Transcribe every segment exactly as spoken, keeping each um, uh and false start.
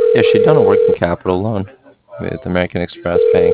Yeah, she'd done a working capital loan with American Express Bank.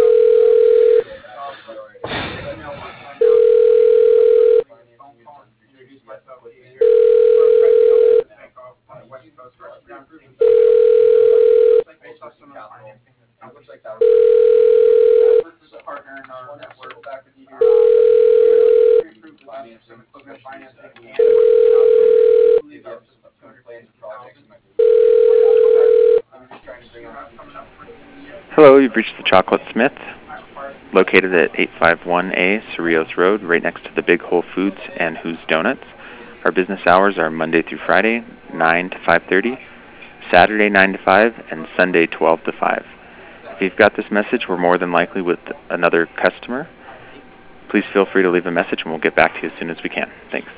Hello, you've reached the Chocolate Smith, located at eight fifty-one A Cerritos Road, right next to the Big Whole Foods and Who's Donuts. Our business hours are Monday through Friday, nine to five thirty, Saturday nine to five, and Sunday twelve to five. If you've got this message, we're more than likely with another customer. Please feel free to leave a message and we'll get back to you as soon as we can. Thanks.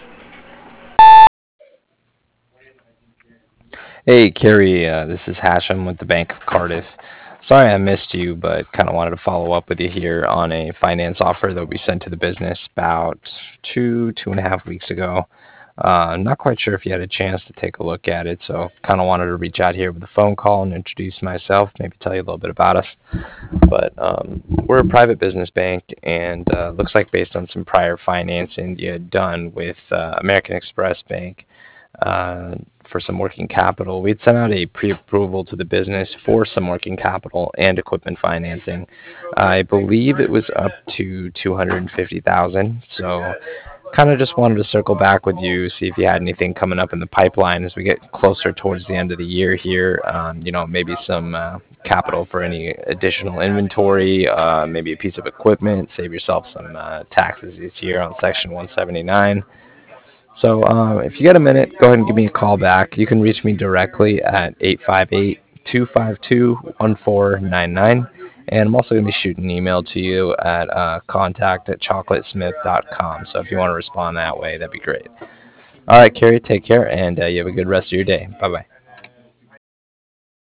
Hey, Carrie, uh, this is Hashem with the Bank of Cardiff. Sorry I missed you, but kind of wanted to follow up with you here on a finance offer that we sent to the business about two, two and a half weeks ago. Uh, I'm not quite sure if you had a chance to take a look at it, so kind of wanted to reach out here with a phone call and introduce myself, maybe tell you a little bit about us. But um, we're a private business bank, and uh, looks like based on some prior financing you had done with uh, American Express Bank, uh, for some working capital. We'd sent out a pre-approval to the business for some working capital and equipment financing. I believe it was up to two hundred fifty thousand dollars. So kind of just wanted to circle back with you, see if you had anything coming up in the pipeline as we get closer towards the end of the year here. Um, you know, maybe some uh, capital for any additional inventory, uh, maybe a piece of equipment, save yourself some uh, taxes this year on Section one seventy-nine. So uh, if you get a minute, go ahead and give me a call back. You can reach me directly at eight five eight, two five two, one four nine nine. And I'm also going to be shooting an email to you at uh, contact at chocolatesmith dot com. So if you want to respond that way, that'd be great. All right, Carrie, take care, and uh, you have a good rest of your day. Bye bye.